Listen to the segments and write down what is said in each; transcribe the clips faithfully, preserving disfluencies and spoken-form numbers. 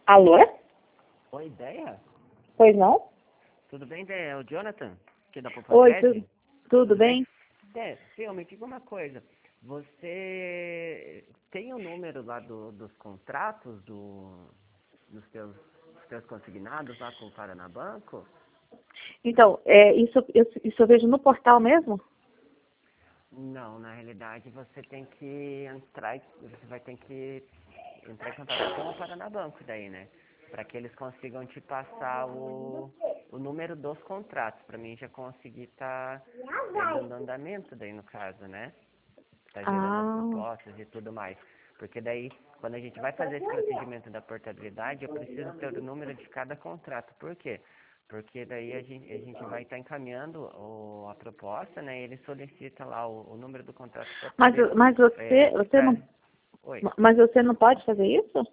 Alô? Oi, Ideia? Pois não? Tudo bem, Ideia? É o Jonathan, aqui da Oi, Popocred. tudo, tudo Tudo bem? bem? Ideia, Fio, me diga uma coisa. Você tem o número lá do, dos contratos do, dos, teus, dos teus consignados lá com o Paranabanco? Então, é, isso, eu, isso eu vejo no portal mesmo? Não, na realidade você tem que entrar, e- você vai ter que entrar em contato com o Paranabanco daí, né? Para que eles consigam te passar o, o número dos contratos, para mim já conseguir estar dando andamento daí no caso, né? Tá gerando as Ah, propostas e tudo mais. Porque daí, quando a gente vai fazer esse procedimento da portabilidade, eu preciso ter o número de cada contrato. Por quê? Porque daí a gente, a gente vai estar encaminhando o, a proposta, né? E ele solicita lá o, o número do contrato para mas, poder mas você, é, você ficar. não, Oi. mas você não pode fazer isso?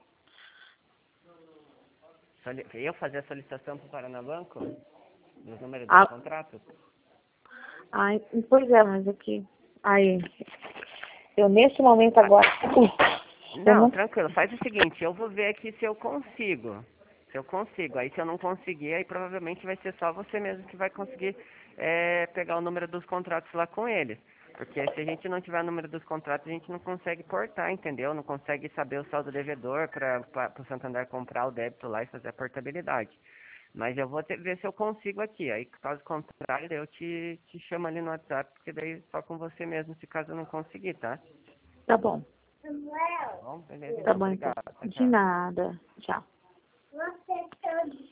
Soli- Eu fazer a solicitação para o Paranabanco dos números dos Ah, contratos? ai, pois é, mas aqui, aí, eu nesse momento agora, ui, eu Não, não, tranquilo. Faz o seguinte, eu vou ver aqui se eu consigo. Se eu consigo. Aí se eu não conseguir, aí provavelmente vai ser só você mesmo que vai conseguir é, pegar o número dos contratos lá com eles. Porque se a gente não tiver o número dos contratos, a gente não consegue portar, entendeu? Não consegue saber o saldo devedor para o Santander comprar o débito lá e fazer a portabilidade. Mas eu vou ter, ver se eu consigo aqui. Aí, caso contrário, eu te, te chamo ali no WhatsApp, porque daí só com você mesmo, se caso eu não conseguir, tá? tá bom, Tá bom? Beleza, tá então. bom então. Obrigado. Tchau, De tchau. nada, tchau.